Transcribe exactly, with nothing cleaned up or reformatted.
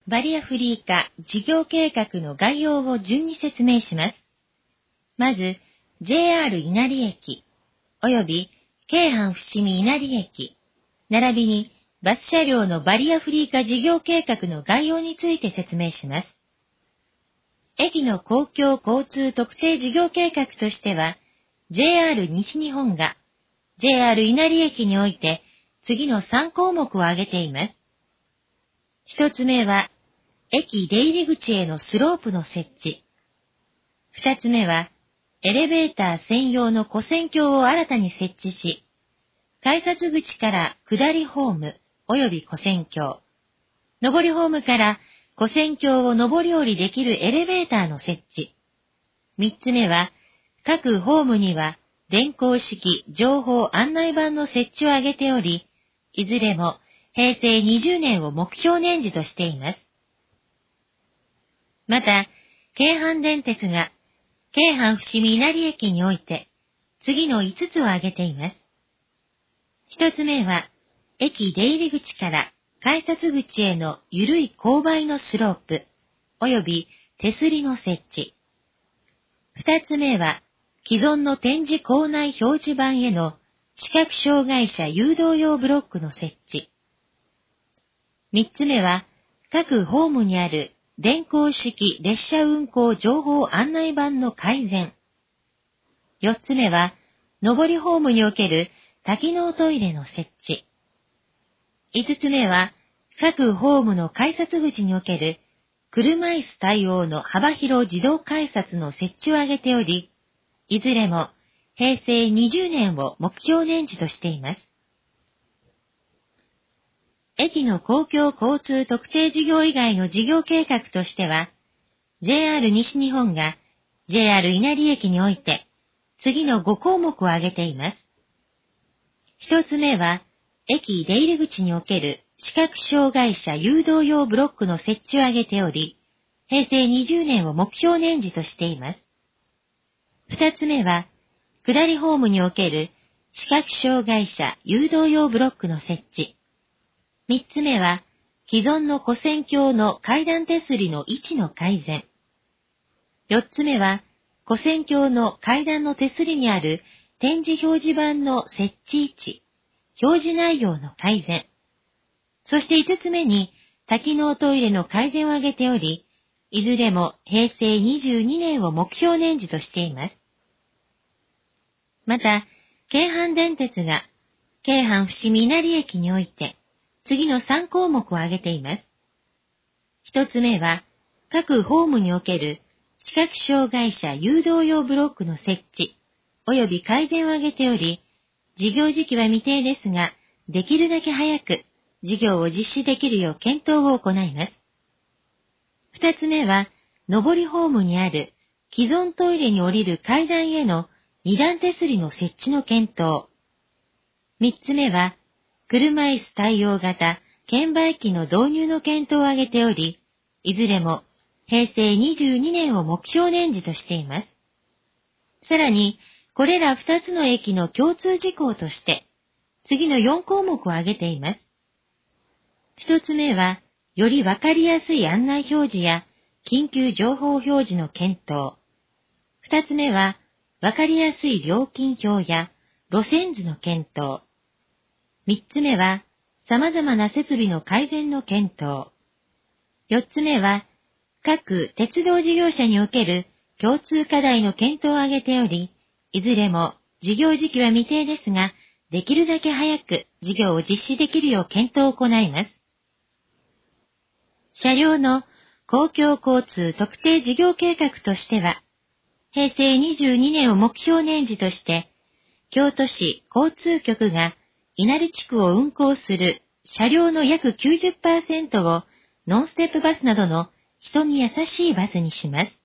バリアフリー化事業計画の概要を順に説明します。まず、ジェイアール 稲荷駅、および京阪伏見稲荷駅、並びにバス車両のバリアフリー化事業計画の概要について説明します。駅の公共交通特定事業計画としては、ジェイアール 西日本が ジェイアール 稲荷駅において次のさん項目を挙げています。一つ目は、駅出入り口へのスロープの設置。二つ目は、エレベーター専用の跨線橋を新たに設置し、改札口から下りホーム及び跨線橋、上りホームから跨線橋を上り下りできるエレベーターの設置。三つ目は、各ホームには電光式情報案内板の設置を挙げており、いずれもへいせいにじゅうねんを目標年次としています。また、京阪電鉄が京阪伏見稲荷駅において次のいつつを挙げています。一つ目は、駅出入り口から改札口への緩い勾配のスロープ、及び手すりの設置。二つ目は、既存の展示構内表示板への視覚障害者誘導用ブロックの設置。三つ目は、各ホームにある電光式列車運行情報案内板の改善。四つ目は、上りホームにおける多機能トイレの設置。五つ目は、各ホームの改札口における車椅子対応の幅広自動改札の設置を挙げており、いずれもへいせいにじゅうねんを目標年次としています。駅の公共交通特定事業以外の事業計画としては、ジェイアール 西日本が ジェイアール 稲荷駅において次のご項目を挙げています。一つ目は、駅出入り口における視覚障害者誘導用ブロックの設置を挙げており、へいせいにじゅうねんを目標年次としています。二つ目は、下りホームにおける視覚障害者誘導用ブロックの設置。三つ目は、既存の跨線橋の階段手すりの位置の改善。四つ目は、跨線橋の階段の手すりにある展示表示板の設置位置、表示内容の改善。そして五つ目に、多機能トイレの改善を挙げており、いずれもへいせいにじゅうにねんを目標年次としています。また、京阪電鉄が京阪伏見稲荷駅において次のさん項目を挙げています。一つ目は、各ホームにおける視覚障害者誘導用ブロックの設置及び改善を挙げており、事業時期は未定ですが、できるだけ早く事業を実施できるよう検討を行います。二つ目は、上りホームにある既存トイレに降りる階段への二段手すりの設置の検討。三つ目は、車椅子対応型券売機の導入の検討を挙げており、いずれもへいせいにじゅうにねんを目標年次としています。さらに、これら二つの駅の共通事項として、次のよん項目を挙げています。一つ目は、よりわかりやすい案内表示や緊急情報表示の検討。二つ目は、わかりやすい料金表や路線図の検討。三つ目は、様々な設備の改善の検討。四つ目は、各鉄道事業者における共通課題の検討を挙げており、いずれも事業時期は未定ですが、できるだけ早く事業を実施できるよう検討を行います。車両の公共交通特定事業計画としては、へいせいにじゅうにねんを目標年次として、京都市交通局が稲荷地区を運行する車両の約 きゅうじゅっパーセント をノンステップバスなどの人に優しいバスにします。